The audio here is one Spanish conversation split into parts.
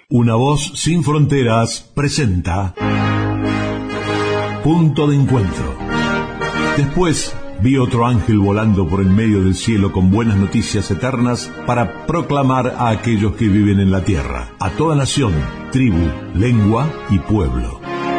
Una voz sin fronteras presenta Punto de Encuentro. Después vi otro ángel volando por el medio del cielo con buenas noticias eternas para proclamar a aquellos que viven en la tierra, a toda nación, tribu, lengua y pueblo.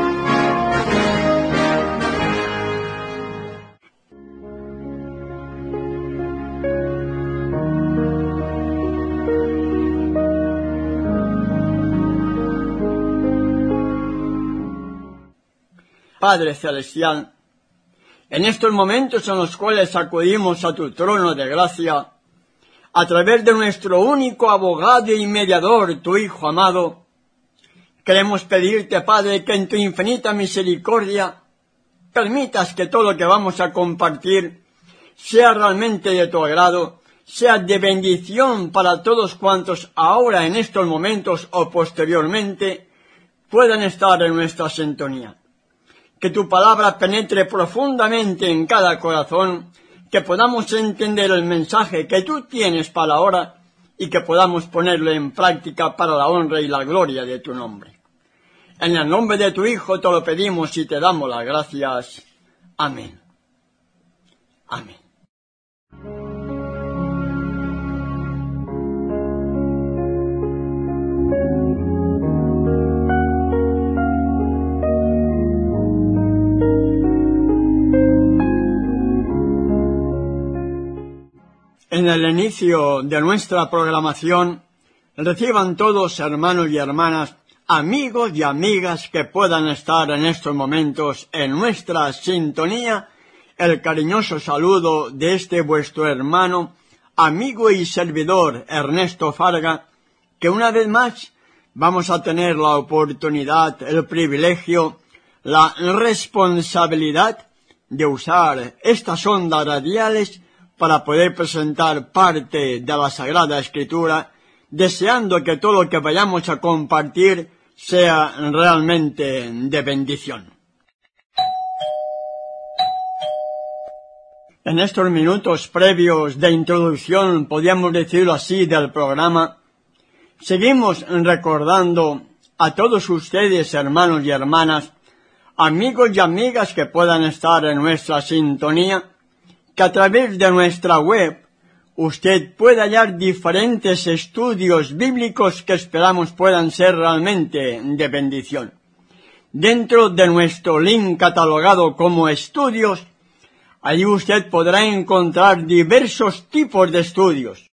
Padre Celestial, en estos momentos en los cuales acudimos a tu trono de gracia, a través de nuestro único abogado y mediador, tu Hijo amado, queremos pedirte, Padre, que en tu infinita misericordia permitas que todo lo que vamos a compartir sea realmente de tu agrado, sea de bendición para todos cuantos ahora en estos momentos o posteriormente puedan estar en nuestra sintonía. Que tu palabra penetre profundamente en cada corazón, que podamos entender el mensaje que tú tienes para ahora y que podamos ponerlo en práctica para la honra y la gloria de tu nombre. En el nombre de tu Hijo te lo pedimos y te damos las gracias. Amén. Amén. En el inicio de nuestra programación, reciban todos, hermanos y hermanas, amigos y amigas que puedan estar en estos momentos en nuestra sintonía, el cariñoso saludo de este vuestro hermano, amigo y servidor Ernesto Farga, que una vez más vamos a tener la oportunidad, el privilegio, la responsabilidad de usar estas ondas radiales para poder presentar parte de la Sagrada Escritura, deseando que todo lo que vayamos a compartir sea realmente de bendición. En estos minutos previos de introducción, podríamos decirlo así, del programa, seguimos recordando a todos ustedes, hermanos y hermanas, amigos y amigas que puedan estar en nuestra sintonía, que a través de nuestra web usted puede hallar diferentes estudios bíblicos que esperamos puedan ser realmente de bendición. Dentro de nuestro link catalogado como estudios, allí usted podrá encontrar diversos tipos de estudios.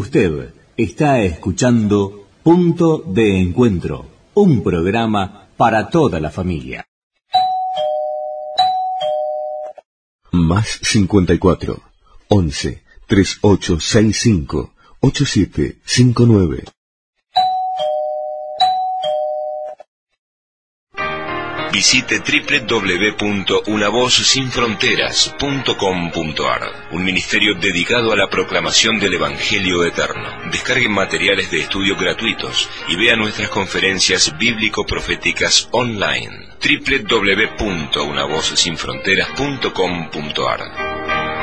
Usted está escuchando Punto de Encuentro, un programa para toda la familia. Más 54 11 3865 8759. Visite www.unavozsinfronteras.com.ar, un ministerio dedicado a la proclamación del Evangelio eterno. Descarguen materiales de estudio gratuitos y vean nuestras conferencias bíblico-proféticas online. www.unavozsinfronteras.com.ar.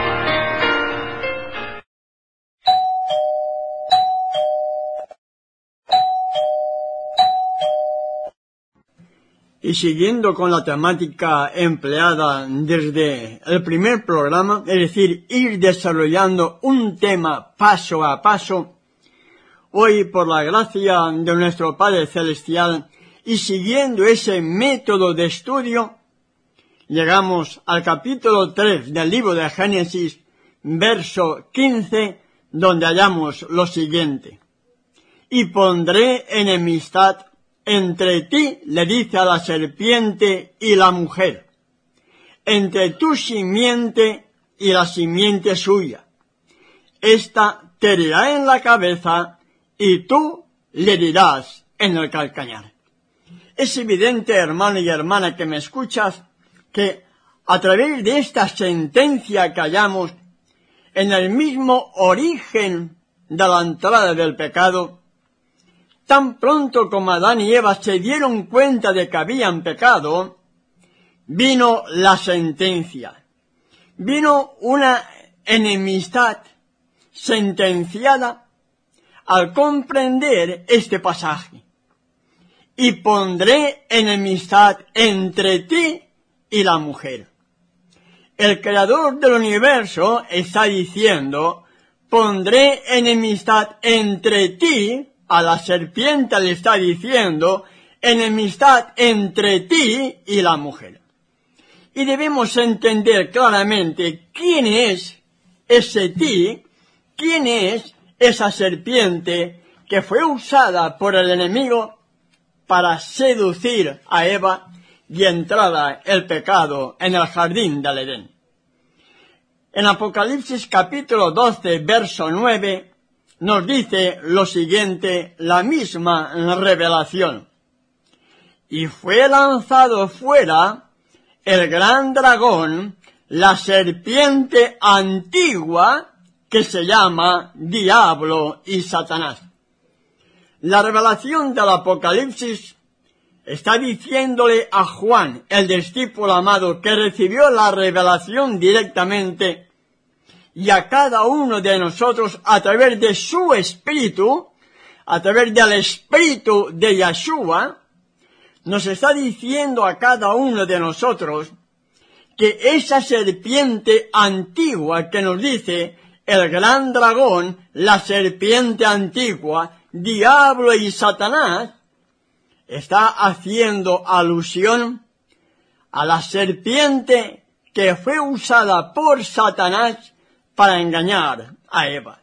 Y siguiendo con la temática empleada desde el primer programa, es decir, ir desarrollando un tema paso a paso, hoy por la gracia de nuestro Padre Celestial y siguiendo ese método de estudio, llegamos al capítulo 3 del libro de Génesis, verso 15, donde hallamos lo siguiente: y pondré enemistad entre ti, le dice a la serpiente, y la mujer, entre tu simiente y la simiente suya. Esta te herirá en la cabeza, y tú le herirás en el calcañar. Es evidente, hermano y hermana que me escuchas, que a través de esta sentencia que hallamos en el mismo origen de la entrada del pecado, tan pronto como Adán y Eva se dieron cuenta de que habían pecado, vino la sentencia. Vino una enemistad sentenciada al comprender este pasaje. Y pondré enemistad entre ti y la mujer. El creador del universo está diciendo: pondré enemistad entre ti. A la serpiente le está diciendo: enemistad entre ti y la mujer. Y debemos entender claramente quién es ese ti, quién es esa serpiente que fue usada por el enemigo para seducir a Eva y entrada el pecado en el jardín del Edén. En Apocalipsis capítulo 12, verso 9, nos dice lo siguiente, la misma revelación: y fue lanzado fuera el gran dragón, la serpiente antigua, que se llama Diablo y Satanás. La revelación del Apocalipsis está diciéndole a Juan, el discípulo amado, que recibió la revelación directamente, y a cada uno de nosotros a través de su espíritu, a través del espíritu de Yeshua, nos está diciendo a cada uno de nosotros que esa serpiente antigua que nos dice el gran dragón, la serpiente antigua, Diablo y Satanás, está haciendo alusión a la serpiente que fue usada por Satanás para engañar a Eva.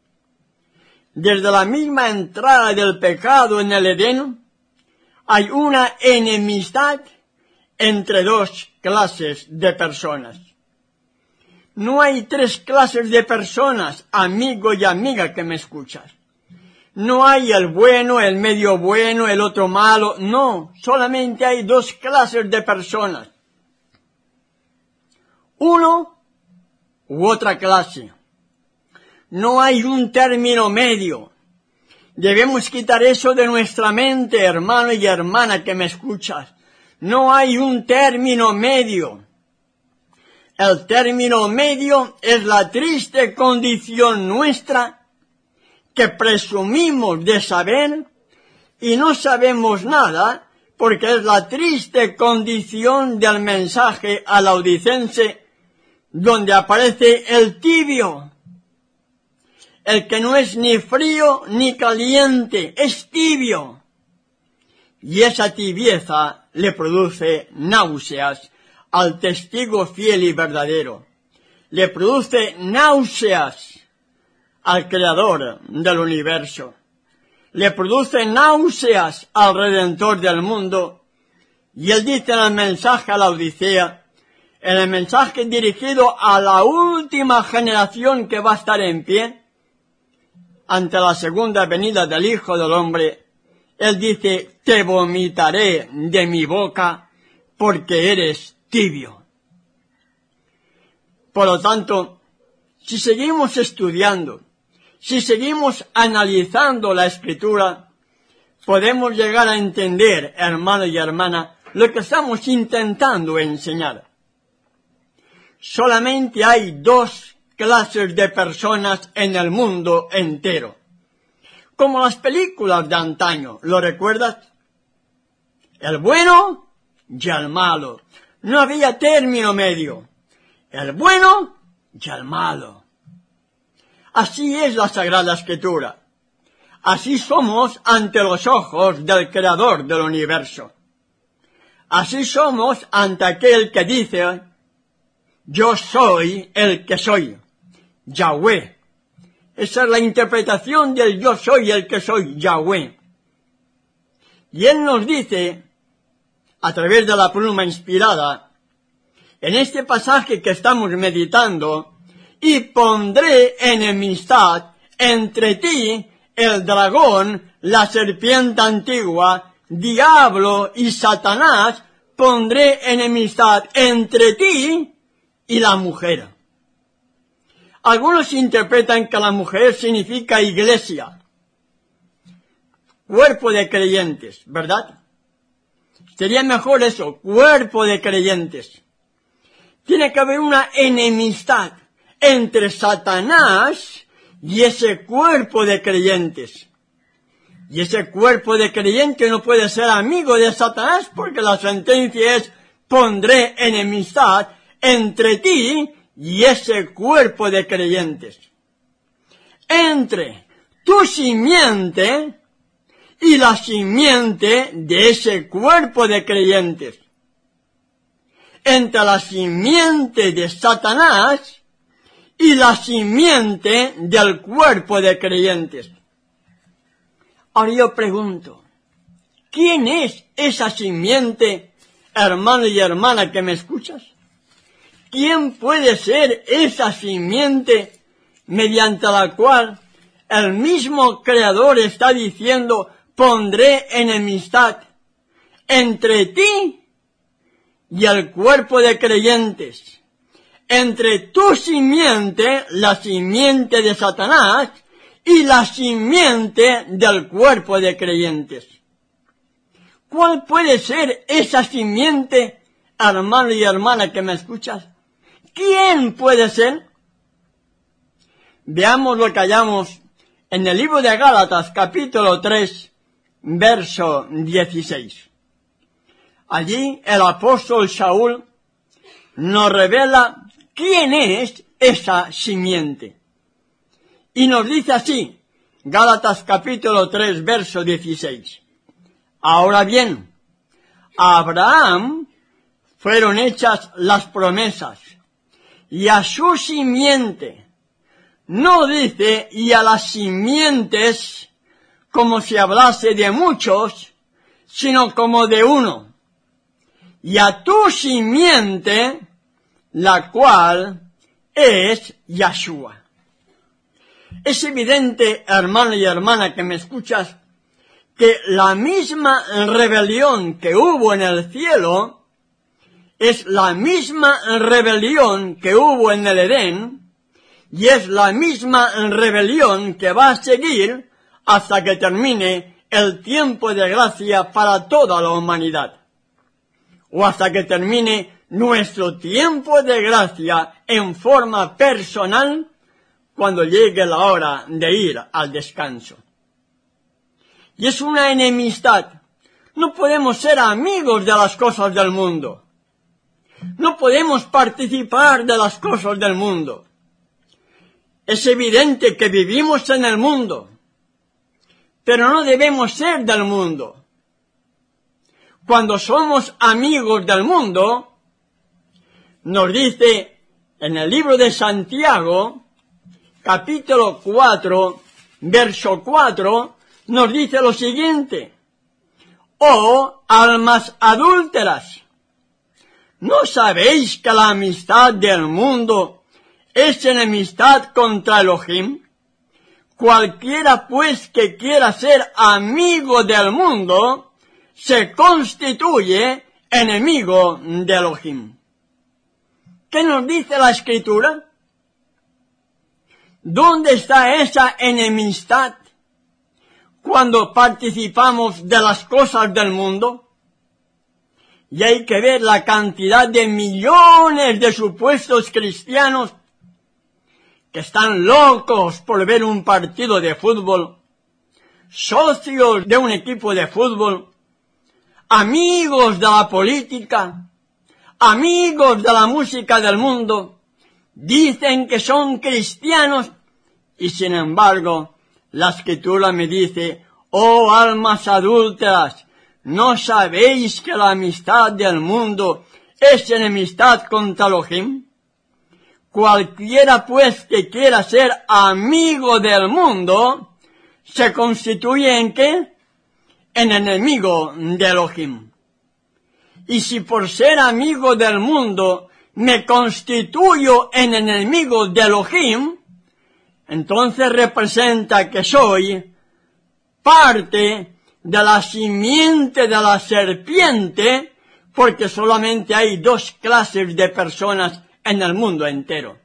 Desde la misma entrada del pecado en el Edén, hay una enemistad entre dos clases de personas. No hay tres clases de personas, amigo y amiga que me escuchas. No hay el bueno, el medio bueno, el otro malo, no, solamente hay dos clases de personas. Uno u otra clase. No hay un término medio. Debemos quitar eso de nuestra mente, hermano y hermana que me escuchas. No hay un término medio. El término medio es la triste condición nuestra que presumimos de saber y no sabemos nada, porque es la triste condición del mensaje a Laodicense, donde aparece el tibio, el que no es ni frío ni caliente, es tibio. Y esa tibieza le produce náuseas al testigo fiel y verdadero. Le produce náuseas al Creador del universo. Le produce náuseas al Redentor del mundo. Y él dice en el mensaje a la Odisea, en el mensaje dirigido a la última generación que va a estar en pie ante la segunda venida del Hijo del Hombre, él dice, te vomitaré de mi boca porque eres tibio. Por lo tanto, si seguimos estudiando, si seguimos analizando la Escritura, podemos llegar a entender, hermano y hermana, lo que estamos intentando enseñar. Solamente hay dos clases de personas en el mundo entero. Como las películas de antaño, ¿lo recuerdas? El bueno y el malo. No había término medio. El bueno y el malo. Así es la Sagrada Escritura. Así somos ante los ojos del Creador del universo. Así somos ante aquel que dice, yo soy el que soy, Yahweh. Esa es la interpretación del yo soy el que soy, Yahweh. Y él nos dice, a través de la pluma inspirada, en este pasaje que estamos meditando, y pondré enemistad entre ti, el dragón, la serpiente antigua, diablo y Satanás, pondré enemistad entre ti y la mujer. Algunos interpretan que la mujer significa iglesia, cuerpo de creyentes, ¿verdad? Sería mejor eso, cuerpo de creyentes. Tiene que haber una enemistad entre Satanás y ese cuerpo de creyentes. Y ese cuerpo de creyentes no puede ser amigo de Satanás porque la sentencia es, pondré enemistad entre ti y ese cuerpo de creyentes. Entre tu simiente y la simiente de ese cuerpo de creyentes. Entre la simiente de Satanás y la simiente del cuerpo de creyentes. Ahora yo pregunto, ¿quién es esa simiente, hermano y hermana que me escuchas? ¿Quién puede ser esa simiente mediante la cual el mismo Creador está diciendo, pondré enemistad entre ti y el cuerpo de creyentes, entre tu simiente, la simiente de Satanás, y la simiente del cuerpo de creyentes? ¿Cuál puede ser esa simiente, hermano y hermana que me escuchas? ¿Quién puede ser? Veamos lo que hallamos en el libro de Gálatas, capítulo 3, verso 16. Allí el apóstol Saúl nos revela quién es esa simiente. Y nos dice así, Gálatas capítulo 3, verso 16. Ahora bien, a Abraham fueron hechas las promesas, y a su simiente, no dice y a las simientes como si hablase de muchos, sino como de uno, y a tu simiente, la cual es Yahshua. Es evidente, hermano y hermana que me escuchas, que la misma rebelión que hubo en el cielo es la misma rebelión que hubo en el Edén y es la misma rebelión que va a seguir hasta que termine el tiempo de gracia para toda la humanidad, o hasta que termine nuestro tiempo de gracia en forma personal cuando llegue la hora de ir al descanso. Y es una enemistad. No podemos ser amigos de las cosas del mundo. No podemos participar de las cosas del mundo. Es evidente que vivimos en el mundo, pero no debemos ser del mundo. Cuando somos amigos del mundo, nos dice en el libro de Santiago, capítulo 4, verso 4, nos dice lo siguiente: «Oh, almas adúlteras, ¿no sabéis que la amistad del mundo es enemistad contra Elohim? Cualquiera pues que quiera ser amigo del mundo se constituye enemigo de Elohim». ¿Qué nos dice la Escritura? ¿Dónde está esa enemistad cuando participamos de las cosas del mundo? Y hay que ver la cantidad de millones de supuestos cristianos que están locos por ver un partido de fútbol, socios de un equipo de fútbol, amigos de la política, amigos de la música del mundo, dicen que son cristianos y sin embargo la Escritura me dice: «Oh almas adúlteras, ¿no sabéis que la amistad del mundo es enemistad contra Elohim? Cualquiera pues que quiera ser amigo del mundo se constituye ¿en qué? En enemigo de Elohim». Y si por ser amigo del mundo me constituyo en enemigo de Elohim, entonces representa que soy parte de la simiente de la serpiente, porque solamente hay dos clases de personas en el mundo entero: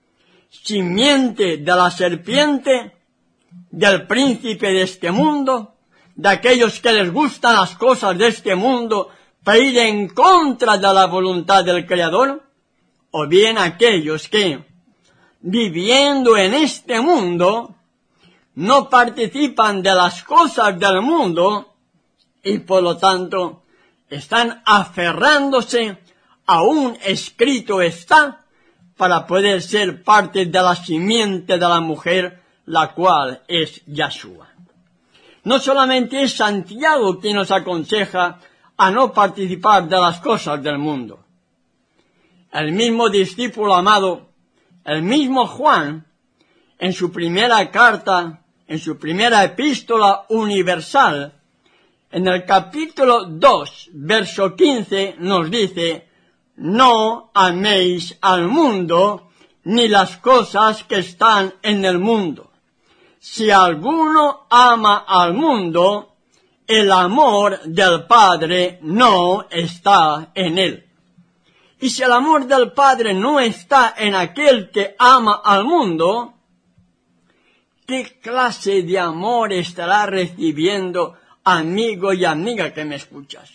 simiente de la serpiente, del príncipe de este mundo, de aquellos que les gustan las cosas de este mundo para ir en contra de la voluntad del Creador, o bien aquellos que, viviendo en este mundo, no participan de las cosas del mundo y por lo tanto están aferrándose a un escrito está para poder ser parte de la simiente de la mujer, la cual es Yahshua. No solamente es Santiago quien nos aconseja a no participar de las cosas del mundo. El mismo discípulo amado, el mismo Juan, en su primera carta, en su primera epístola universal, en el capítulo 2, verso 15, nos dice: «No améis al mundo, ni las cosas que están en el mundo. Si alguno ama al mundo, el amor del Padre no está en él». Y si el amor del Padre no está en aquel que ama al mundo, ¿qué clase de amor estará recibiendo, amigo y amiga que me escuchas?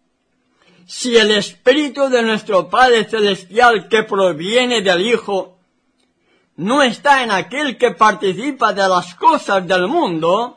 Si el Espíritu de nuestro Padre Celestial que proviene del Hijo no está en aquel que participa de las cosas del mundo,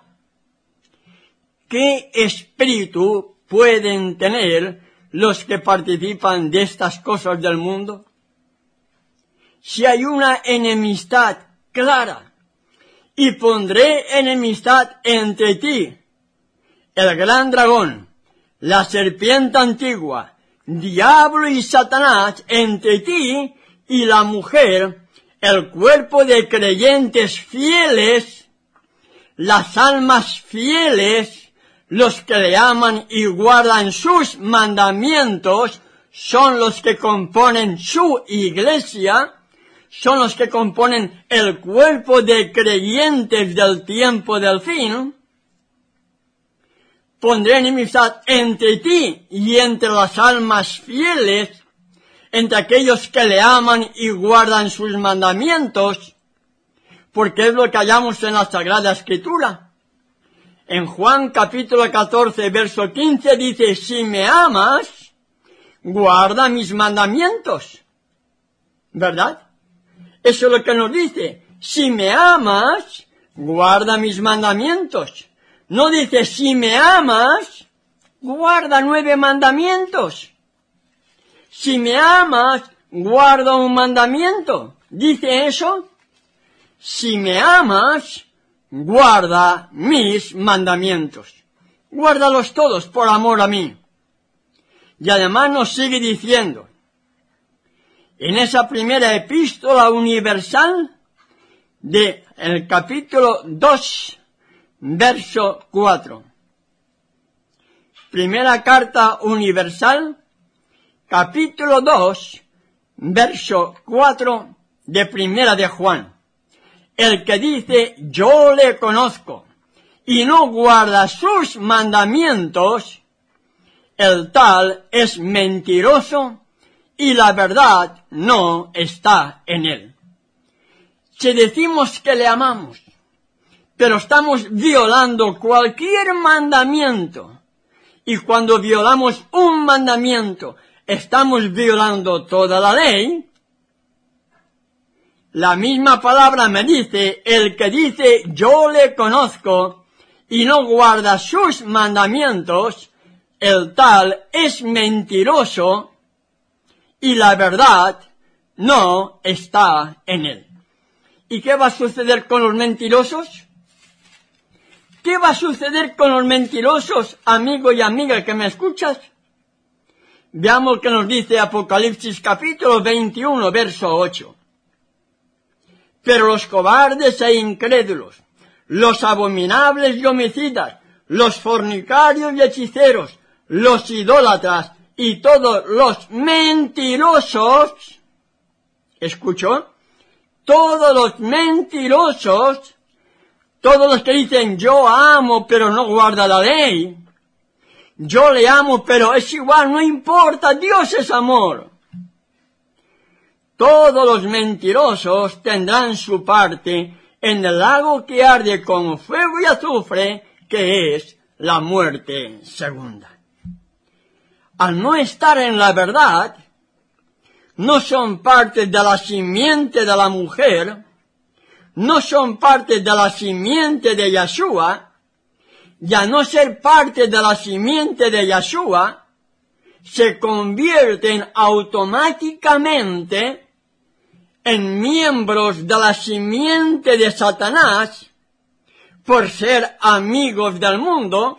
¿qué espíritu pueden tener los que participan de estas cosas del mundo? Si hay una enemistad clara: «Y pondré enemistad entre ti, el gran dragón, la serpiente antigua, diablo y Satanás, entre ti y la mujer, el cuerpo de creyentes fieles, las almas fieles, los que le aman y guardan sus mandamientos, son los que componen su iglesia, son los que componen el cuerpo de creyentes del tiempo del fin». Pondré enemistad entre ti y entre las almas fieles, entre aquellos que le aman y guardan sus mandamientos, porque es lo que hallamos en la Sagrada Escritura. En Juan capítulo 14, verso 15 dice: «Si me amas, guarda mis mandamientos». ¿Verdad? Eso es lo que nos dice: si me amas, guarda mis mandamientos. No dice: si me amas, guarda 9 mandamientos. Si me amas, guarda un mandamiento. ¿Dice eso? Si me amas, guarda mis mandamientos. Guárdalos todos por amor a mí. Y además nos sigue diciendo, en esa primera epístola universal, del capítulo 2, verso 4. Primera carta universal, capítulo 2, verso 4 de Primera de Juan. El que dice, yo le conozco, y no guarda sus mandamientos, el tal es mentiroso, y la verdad no está en él. Si decimos que le amamos, pero estamos violando cualquier mandamiento, y cuando violamos un mandamiento, estamos violando toda la ley, la misma palabra me dice, el que dice, yo le conozco, y no guarda sus mandamientos, el tal es mentiroso, y la verdad no está en él. ¿Y qué va a suceder con los mentirosos? ¿Qué va a suceder con los mentirosos, amigo y amiga que me escuchas? Veamos qué nos dice Apocalipsis capítulo 21, verso 8. Pero los cobardes e incrédulos, los abominables y homicidas, los fornicarios y hechiceros, los idólatras y todos los mentirosos, ¿escuchó? Todos los mentirosos, todos los que dicen yo amo pero no guarda la ley, yo le amo pero es igual, no importa, Dios es amor. Todos los mentirosos tendrán su parte en el lago que arde con fuego y azufre, que es la muerte segunda. Al no estar en la verdad, no son parte de la simiente de la mujer, no son parte de la simiente de Yeshua, y a no ser parte de la simiente de Yeshua, se convierten automáticamente en miembros de la simiente de Satanás por ser amigos del mundo,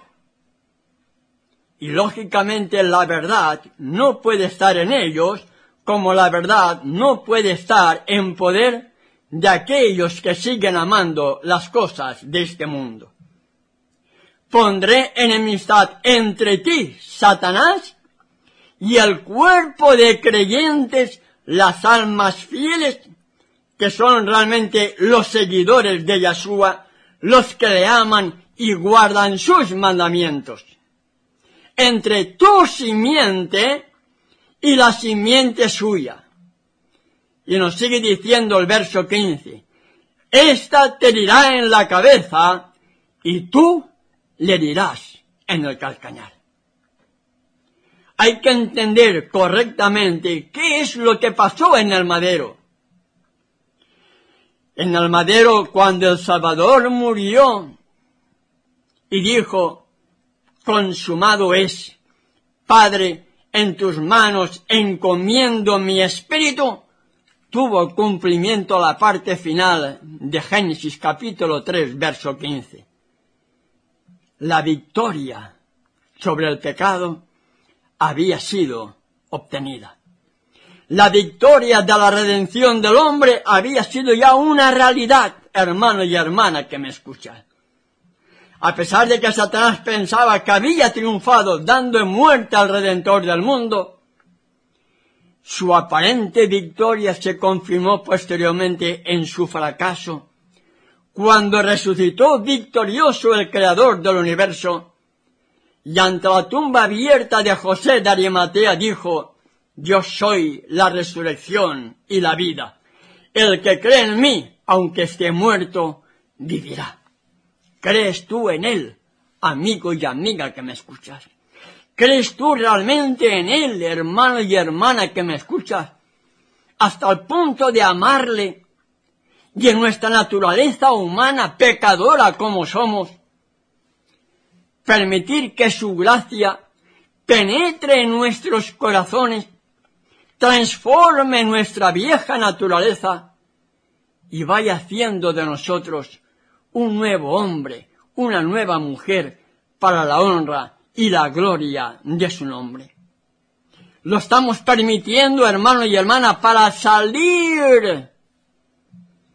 y lógicamente la verdad no puede estar en ellos, como la verdad no puede estar en poder de aquellos que siguen amando las cosas de este mundo. Pondré enemistad entre ti, Satanás, y el cuerpo de creyentes, las almas fieles, que son realmente los seguidores de Yeshua, los que le aman y guardan sus mandamientos. Entre tu simiente y la simiente suya. Y nos sigue diciendo el verso 15, esta te herirá en la cabeza y tú le herirás en el calcañar. Hay que entender correctamente qué es lo que pasó en el madero. En el madero, cuando el Salvador murió y dijo, consumado es, Padre, en tus manos encomiendo mi espíritu, tuvo cumplimiento la parte final de Génesis capítulo 3, verso 15. La victoria sobre el pecado había sido obtenida. La victoria de la redención del hombre había sido ya una realidad, hermano y hermana que me escuchan. A pesar de que Satanás pensaba que había triunfado dando muerte al Redentor del mundo, su aparente victoria se confirmó posteriormente en su fracaso, cuando resucitó victorioso el Creador del universo, y ante la tumba abierta de José de Arimatea dijo, yo soy la resurrección y la vida. El que cree en mí, aunque esté muerto, vivirá. ¿Crees tú en él, amigo y amiga que me escuchas? ¿Crees tú realmente en él, hermano y hermana que me escuchas? Hasta el punto de amarle, y en nuestra naturaleza humana, pecadora como somos, permitir que su gracia penetre en nuestros corazones, transforme nuestra vieja naturaleza y vaya haciendo de nosotros un nuevo hombre, una nueva mujer para la honra y la gloria de su nombre. Lo estamos permitiendo, hermano y hermana, para salir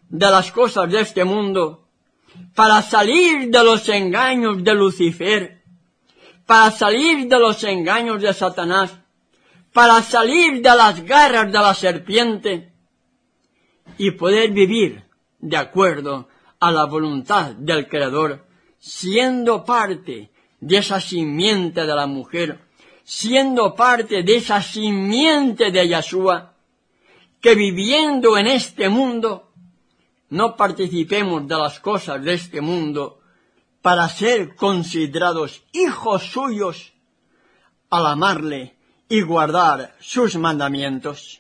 de las cosas de este mundo, para salir de los engaños de Lucifer, para salir de los engaños de Satanás, para salir de las garras de la serpiente y poder vivir de acuerdo a la voluntad del Creador, siendo parte de esa simiente de la mujer, siendo parte de esa simiente de Yeshua, que viviendo en este mundo no participemos de las cosas de este mundo para ser considerados hijos suyos al amarle y guardar sus mandamientos.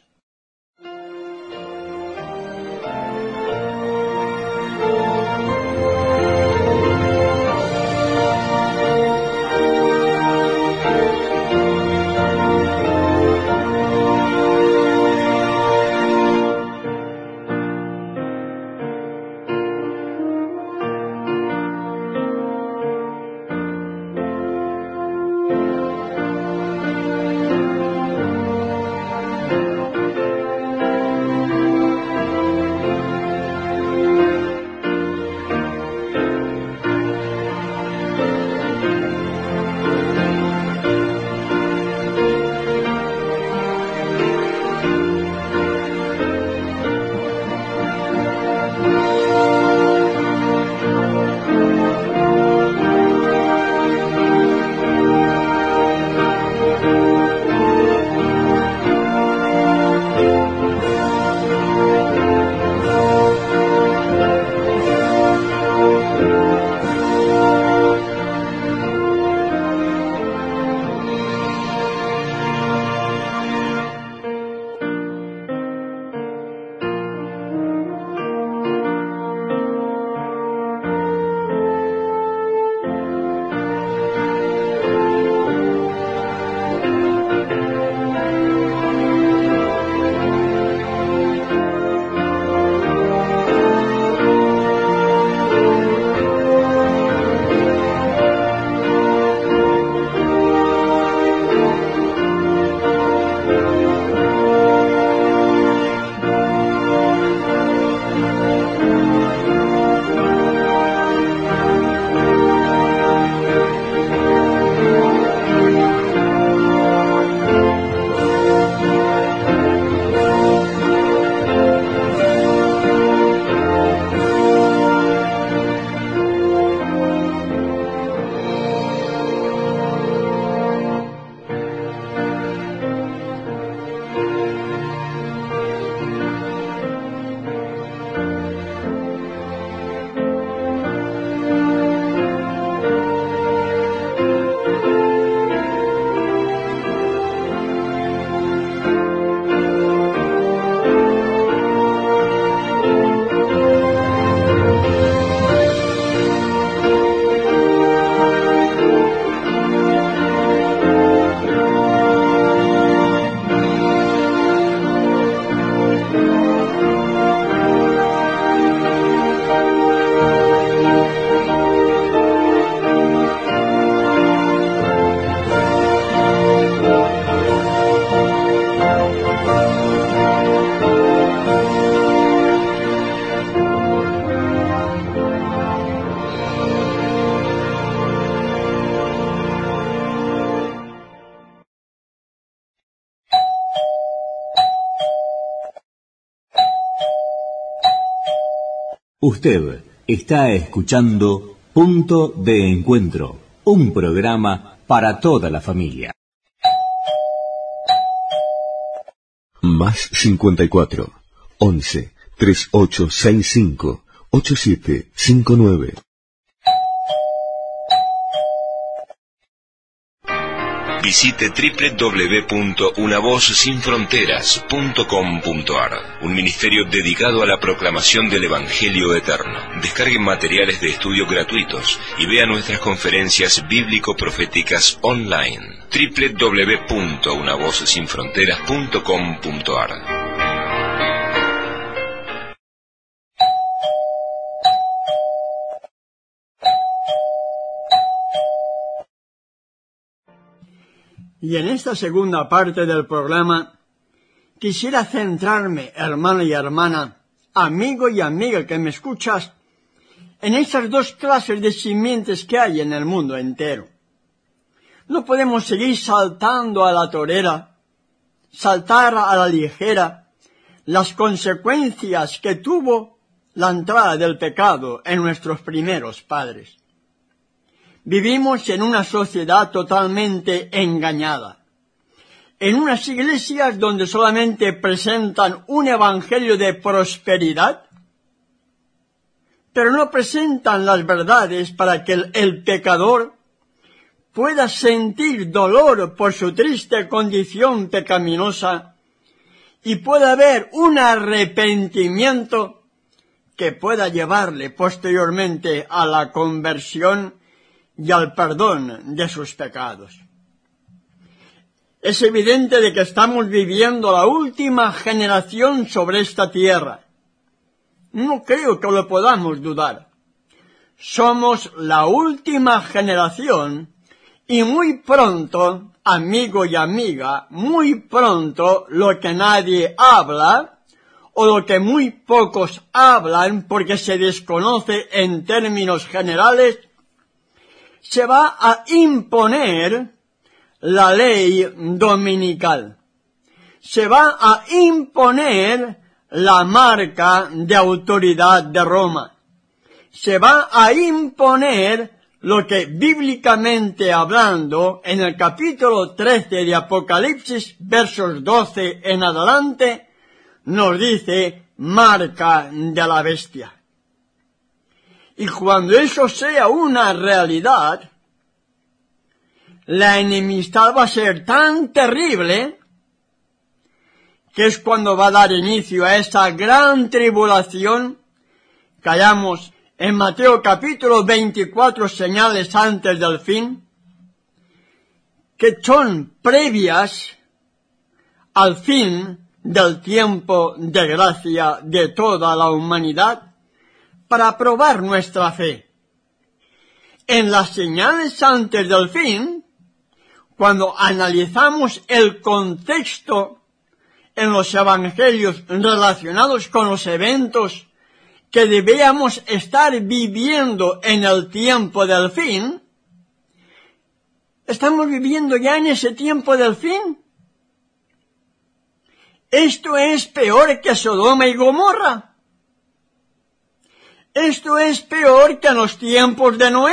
Usted está escuchando Punto de Encuentro, un programa para toda la familia. Más 54 11 3865 8759. Visite www.unavozsinfronteras.com.ar, un ministerio dedicado a la proclamación del Evangelio eterno. Descargue materiales de estudio gratuitos y vea nuestras conferencias bíblico-proféticas online. www.unavozsinfronteras.com.ar. Y en esta segunda parte del programa quisiera centrarme, hermano y hermana, amigo y amiga que me escuchas, en esas dos clases de simientes que hay en el mundo entero. No podemos seguir saltando a la torera, saltar a la ligera las consecuencias que tuvo la entrada del pecado en nuestros primeros padres. Vivimos en una sociedad totalmente engañada, en unas iglesias donde solamente presentan un evangelio de prosperidad, pero no presentan las verdades para que el pecador pueda sentir dolor por su triste condición pecaminosa y pueda haber un arrepentimiento que pueda llevarle posteriormente a la conversión y al perdón de sus pecados. Es evidente de que estamos viviendo la última generación sobre esta tierra. No creo que lo podamos dudar. Somos la última generación y muy pronto, amigo y amiga, muy pronto lo que nadie habla o lo que muy pocos hablan porque se desconoce en términos generales, se va a imponer la ley dominical. Se va a imponer la marca de autoridad de Roma. Se va a imponer lo que bíblicamente hablando en el capítulo 13 de Apocalipsis, versos 12 en adelante, nos dice marca de la bestia. Y cuando eso sea una realidad, la enemistad va a ser tan terrible que es cuando va a dar inicio a esta gran tribulación que hallamos en Mateo capítulo 24, señales antes del fin, que son previas al fin del tiempo de gracia de toda la humanidad para probar nuestra fe. En las señales antes del fin, cuando analizamos el contexto en los evangelios relacionados con los eventos que debíamos estar viviendo en el tiempo del fin, ¿estamos viviendo ya en ese tiempo del fin? Esto es peor que Sodoma y Gomorra. Esto es peor que en los tiempos de Noé.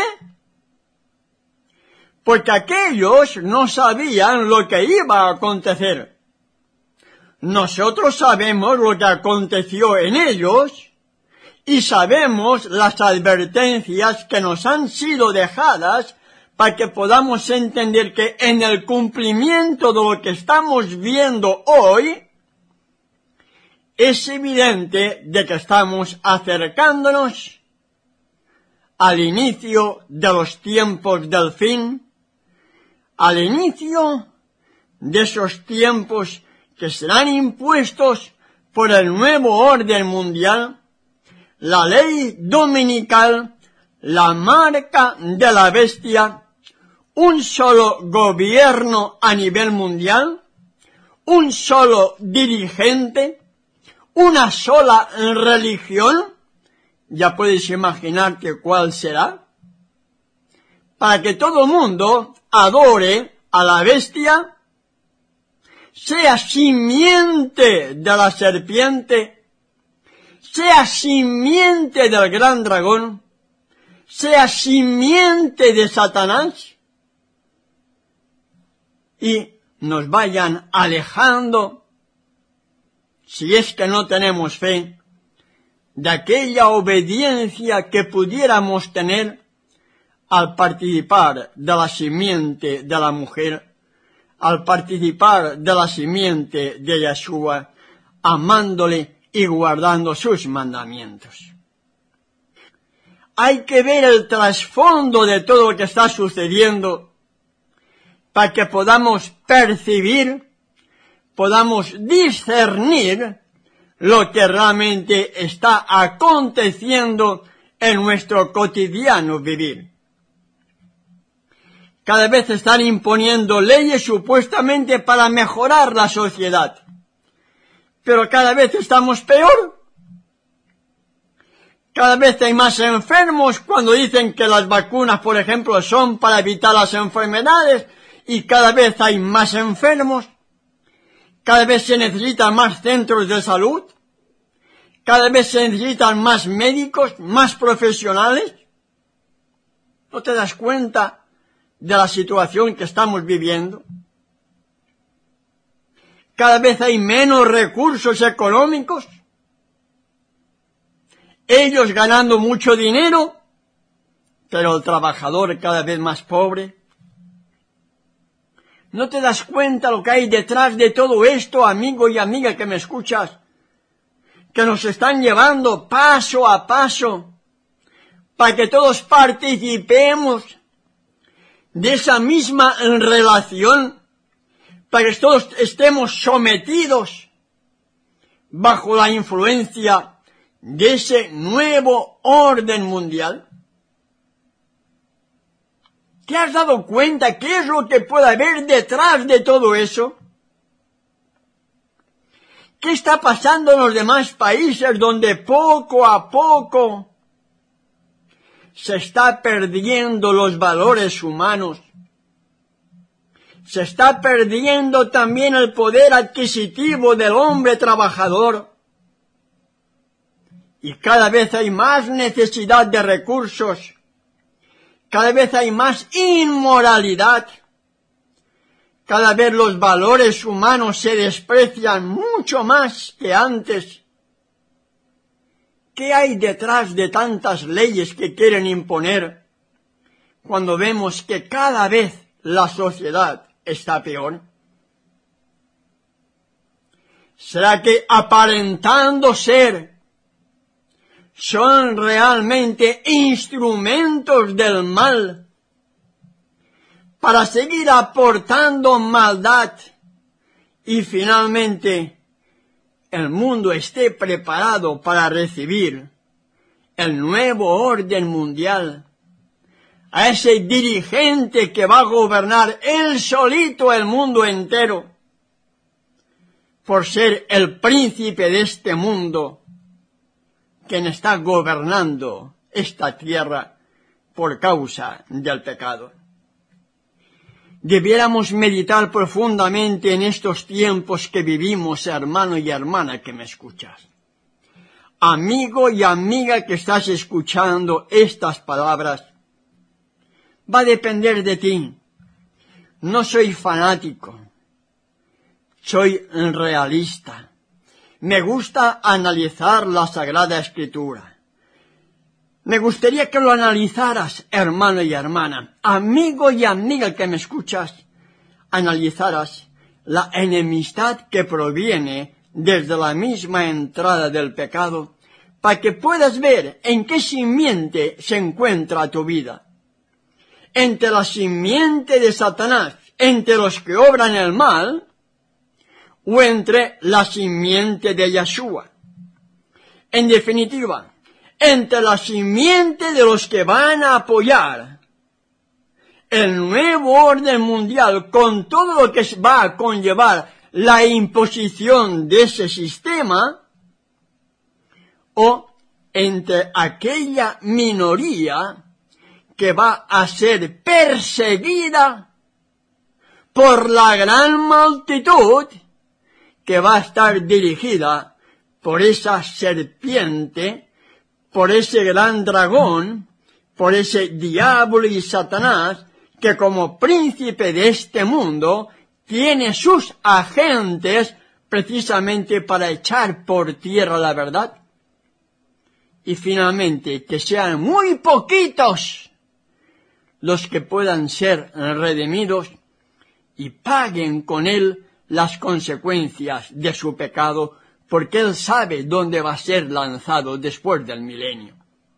Porque aquellos no sabían lo que iba a acontecer. Nosotros sabemos lo que aconteció en ellos y sabemos las advertencias que nos han sido dejadas para que podamos entender que en el cumplimiento de lo que estamos viendo hoy, es evidente de que estamos acercándonos al inicio de los tiempos del fin, al inicio de esos tiempos que serán impuestos por el nuevo orden mundial, la ley dominical, la marca de la bestia, un solo gobierno a nivel mundial, un solo dirigente, una sola religión. Ya puedes imaginarte cuál será, para que todo mundo adore a la bestia, sea simiente de la serpiente, sea simiente del gran dragón, sea simiente de Satanás, y nos vayan alejando, si es que no tenemos fe, de aquella obediencia que pudiéramos tener al participar de la simiente de la mujer, al participar de la simiente de Yeshua, amándole y guardando sus mandamientos. Hay que ver el trasfondo de todo lo que está sucediendo para que podamos percibir, podamos discernir lo que realmente está aconteciendo en nuestro cotidiano vivir. Cada vez están imponiendo leyes supuestamente para mejorar la sociedad, pero cada vez estamos peor. Cada vez hay más enfermos cuando dicen que las vacunas, por ejemplo, son para evitar las enfermedades, y cada vez hay más enfermos. Cada vez se necesitan más centros de salud. Cada vez se necesitan más médicos, más profesionales. ¿No te das cuenta de la situación que estamos viviendo? Cada vez hay menos recursos económicos. Ellos ganando mucho dinero, pero el trabajador cada vez más pobre. ¿No te das cuenta lo que hay detrás de todo esto, amigo y amiga que me escuchas? Que nos están llevando paso a paso para que todos participemos de esa misma relación, para que todos estemos sometidos bajo la influencia de ese nuevo orden mundial. ¿Te has dado cuenta qué es lo que puede haber detrás de todo eso? ¿Qué está pasando en los demás países donde poco a poco se está perdiendo los valores humanos? Se está perdiendo también el poder adquisitivo del hombre trabajador. Y cada vez hay más necesidad de recursos. Cada vez hay más inmoralidad. Cada vez los valores humanos se desprecian mucho más que antes. ¿Qué hay detrás de tantas leyes que quieren imponer cuando vemos que cada vez la sociedad está peor? ¿Será que aparentando ser son realmente instrumentos del mal para seguir aportando maldad y finalmente el mundo esté preparado para recibir el nuevo orden mundial, a ese dirigente que va a gobernar él solito el mundo entero, por ser el príncipe de este mundo, quien está gobernando esta tierra por causa del pecado? Debiéramos meditar profundamente en estos tiempos que vivimos, hermano y hermana que me escuchas. Amigo y amiga que estás escuchando estas palabras, va a depender de ti. No soy fanático, soy realista. Me gusta analizar la Sagrada Escritura. Me gustaría que lo analizaras, hermano y hermana, amigo y amiga que me escuchas, analizaras la enemistad que proviene desde la misma entrada del pecado, para que puedas ver en qué simiente se encuentra tu vida. Entre la simiente de Satanás, entre los que obran el mal, o entre la simiente de Yeshua. En definitiva, entre la simiente de los que van a apoyar el nuevo orden mundial con todo lo que va a conllevar la imposición de ese sistema, o entre aquella minoría que va a ser perseguida por la gran multitud que va a estar dirigida por esa serpiente, por ese gran dragón, por ese diablo y Satanás, que como príncipe de este mundo tiene sus agentes precisamente para echar por tierra la verdad. Y finalmente, que sean muy poquitos los que puedan ser redimidos y paguen con él las consecuencias de su pecado, porque él sabe dónde va a ser lanzado después del milenio.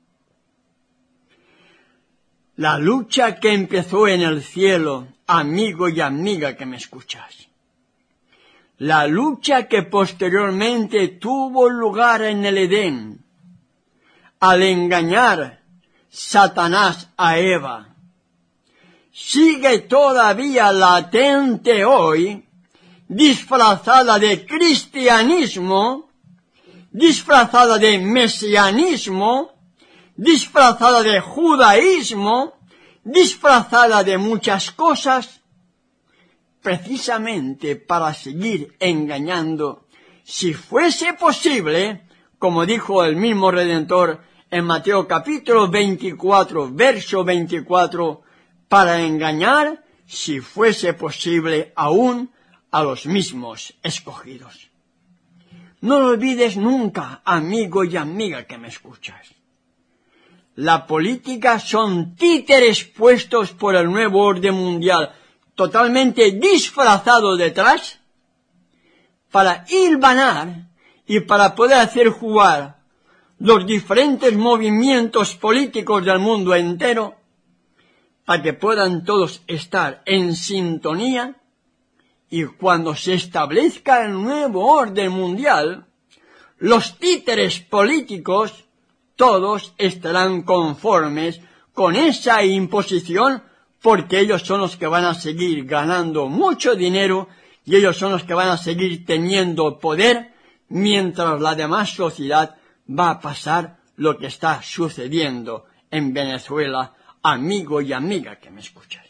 La lucha que empezó en el cielo, amigo y amiga que me escuchas, la lucha que posteriormente tuvo lugar en el Edén, al engañar Satanás a Eva, sigue todavía latente hoy, disfrazada de cristianismo, disfrazada de mesianismo, disfrazada de judaísmo, disfrazada de muchas cosas, precisamente para seguir engañando, si fuese posible, como dijo el mismo Redentor en Mateo capítulo 24, verso 24, para engañar, si fuese posible, aún a los mismos escogidos. No lo olvides nunca, amigo y amiga que me escuchas. La política son títeres puestos por el nuevo orden mundial, totalmente disfrazados detrás, para hilvanar y para poder hacer jugar los diferentes movimientos políticos del mundo entero, para que puedan todos estar en sintonía, y cuando se establezca el nuevo orden mundial, los títeres políticos todos estarán conformes con esa imposición, porque ellos son los que van a seguir ganando mucho dinero y ellos son los que van a seguir teniendo poder, mientras la demás sociedad va a pasar lo que está sucediendo en Venezuela, amigo y amiga que me escuchas.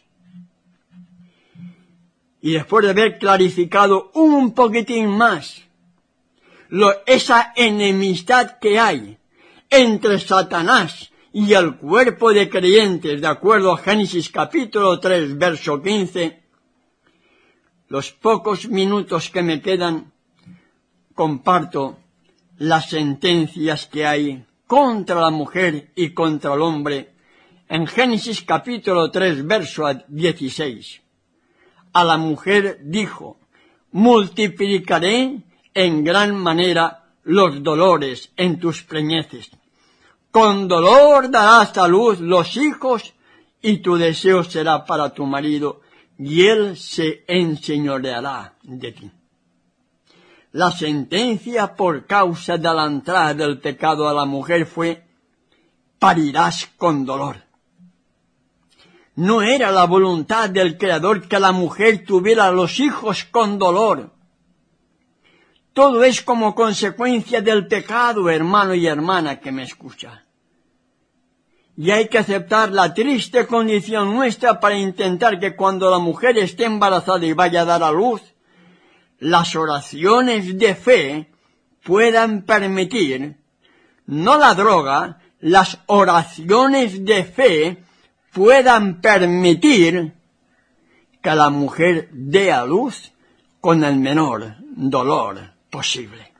Y después de haber clarificado un poquitín más esa enemistad que hay entre Satanás y el cuerpo de creyentes, de acuerdo a Génesis capítulo 3, verso 15, los pocos minutos que me quedan, comparto las sentencias que hay contra la mujer y contra el hombre en Génesis capítulo 3, verso 16. A la mujer dijo: multiplicaré en gran manera los dolores en tus preñeces. Con dolor darás a luz los hijos, y tu deseo será para tu marido, y él se enseñoreará de ti. La sentencia por causa de la entrada del pecado a la mujer fue: parirás con dolor. No era la voluntad del Creador que la mujer tuviera los hijos con dolor. Todo es como consecuencia del pecado, hermano y hermana que me escucha. Y hay que aceptar la triste condición nuestra para intentar que cuando la mujer esté embarazada y vaya a dar a luz, las oraciones de fe puedan permitir, no la droga, las oraciones de fe puedan permitir que la mujer dé a luz con el menor dolor posible.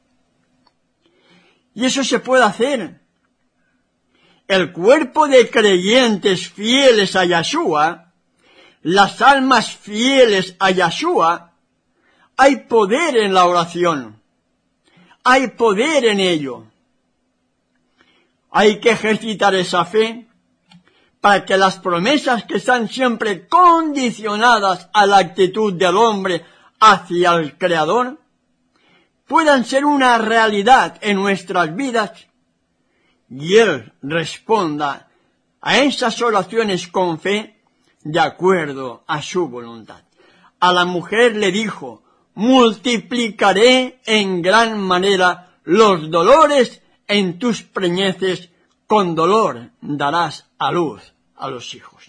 Y eso se puede hacer. El cuerpo de creyentes fieles a Yahshua, las almas fieles a Yahshua, hay poder en la oración. Hay poder en ello. Hay que ejercitar esa fe para que las promesas que están siempre condicionadas a la actitud del hombre hacia el Creador puedan ser una realidad en nuestras vidas, y Él responda a esas oraciones con fe de acuerdo a su voluntad. A la mujer le dijo: multiplicaré en gran manera los dolores en tus preñeces, con dolor darás a luz a los hijos.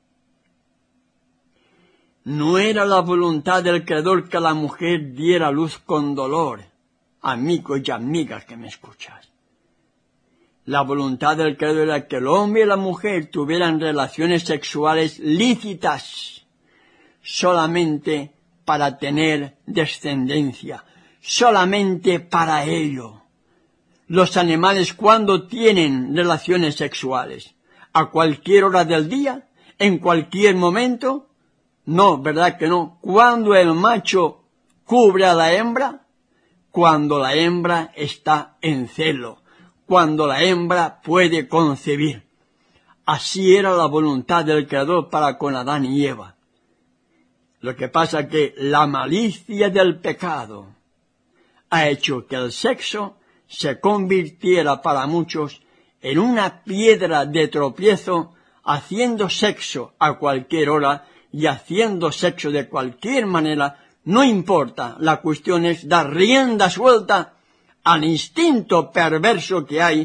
No era la voluntad del Creador que la mujer diera luz con dolor, amigo y amiga que me escuchas. La voluntad del Creador era que el hombre y la mujer tuvieran relaciones sexuales lícitas, solamente para tener descendencia, solamente para ello. Los animales, cuando tienen relaciones sexuales, a cualquier hora del día, en cualquier momento, no, ¿verdad que no? Cuando el macho cubre a la hembra, cuando la hembra está en celo, cuando la hembra puede concebir. Así era la voluntad del Creador para con Adán y Eva. Lo que pasa es que la malicia del pecado ha hecho que el sexo se convirtiera para muchos en una piedra de tropiezo, haciendo sexo a cualquier hora y haciendo sexo de cualquier manera, no importa. La cuestión es dar rienda suelta al instinto perverso que hay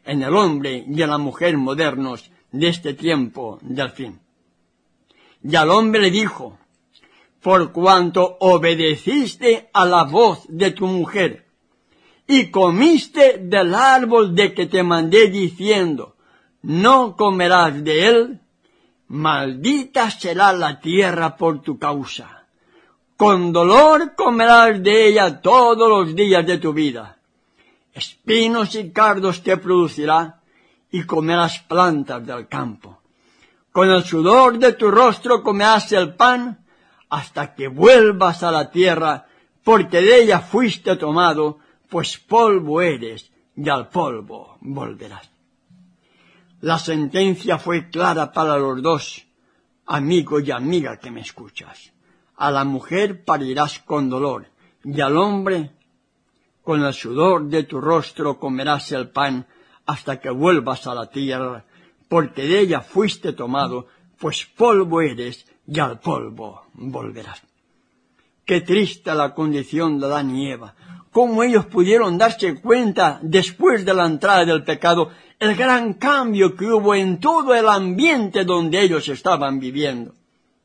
en el hombre y en la mujer modernos de este tiempo del fin. Y al hombre le dijo: por cuanto obedeciste a la voz de tu mujer, y comiste del árbol de que te mandé diciendo, no comerás de él, maldita será la tierra por tu causa. Con dolor comerás de ella todos los días de tu vida. Espinos y cardos te producirá, y comerás plantas del campo. Con el sudor de tu rostro comerás el pan, hasta que vuelvas a la tierra, porque de ella fuiste tomado, pues polvo eres, y al polvo volverás. La sentencia fue clara para los dos, amigo y amiga que me escuchas. A la mujer parirás con dolor, y al hombre, con el sudor de tu rostro comerás el pan, hasta que vuelvas a la tierra, porque de ella fuiste tomado, pues polvo eres, y al polvo volverás. Qué triste la condición de Adán y Eva. Cómo ellos pudieron darse cuenta, después de la entrada del pecado, el gran cambio que hubo en todo el ambiente donde ellos estaban viviendo.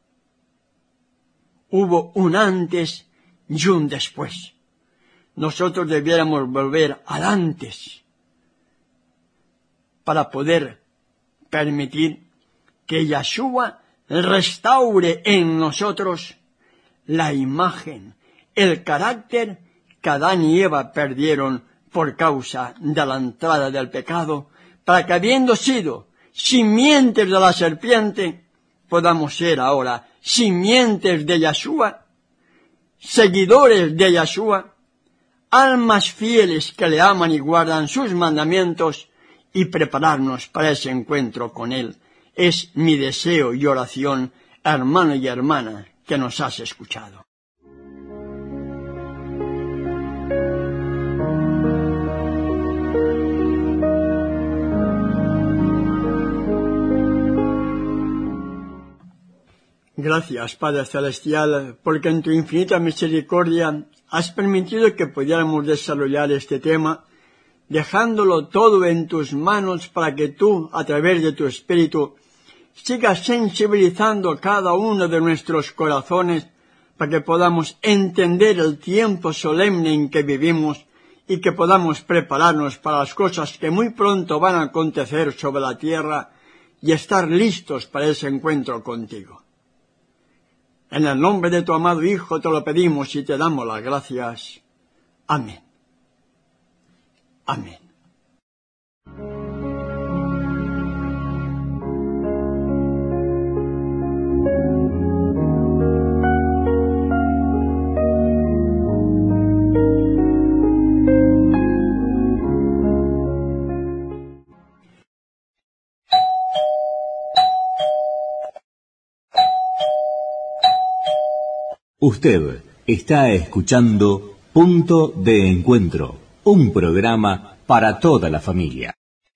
Hubo un antes y un después. Nosotros debiéramos volver al antes para poder permitir que Yahshua restaure en nosotros la imagen, el carácter que Adán y Eva perdieron por causa de la entrada del pecado, para que habiendo sido simientes de la serpiente, podamos ser ahora simientes de Yahshua, seguidores de Yahshua, almas fieles que le aman y guardan sus mandamientos, y prepararnos para ese encuentro con Él. Es mi deseo y oración, hermano y hermana, que nos has escuchado. Gracias, Padre Celestial, porque en tu infinita misericordia has permitido que pudiéramos desarrollar este tema, dejándolo todo en tus manos para que tú, a través de tu Espíritu, sigas sensibilizando cada uno de nuestros corazones para que podamos entender el tiempo solemne en que vivimos y que podamos prepararnos para las cosas que muy pronto van a acontecer sobre la tierra y estar listos para ese encuentro contigo. En el nombre de tu amado Hijo te lo pedimos y te damos las gracias. Amén. Amén. Usted está escuchando Punto de Encuentro, un programa para toda la familia.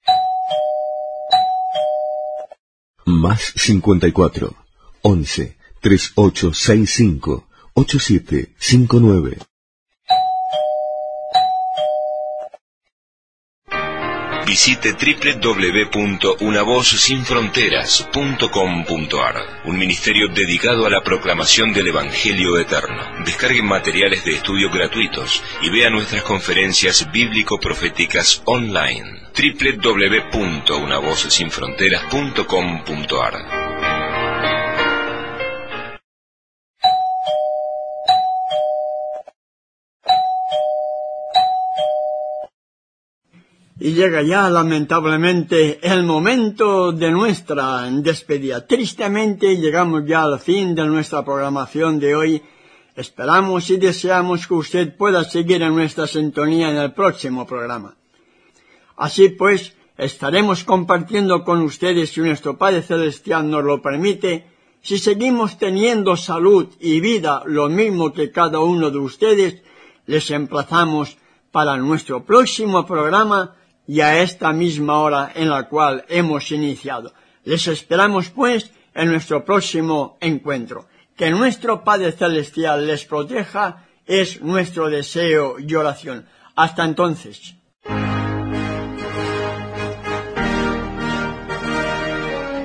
Más 54 11 3865 8759. Visite www.unavozsinfronteras.com.ar, un ministerio dedicado a la proclamación del Evangelio eterno. Descargue materiales de estudio gratuitos y vea nuestras conferencias bíblico-proféticas online. www.unavozsinfronteras.com.ar. Y llega ya, lamentablemente, el momento de nuestra despedida. Tristemente, llegamos ya al fin de nuestra programación de hoy. Esperamos y deseamos que usted pueda seguir en nuestra sintonía en el próximo programa. Así pues, estaremos compartiendo con ustedes, si nuestro Padre Celestial nos lo permite, si seguimos teniendo salud y vida, lo mismo que cada uno de ustedes, les emplazamos para nuestro próximo programa, y a esta misma hora en la cual hemos iniciado. Les esperamos, pues, en nuestro próximo encuentro. Que nuestro Padre Celestial les proteja es nuestro deseo y oración. Hasta entonces.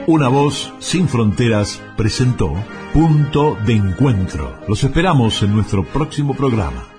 Una voz sin fronteras presentó Punto de Encuentro. Los esperamos en nuestro próximo programa.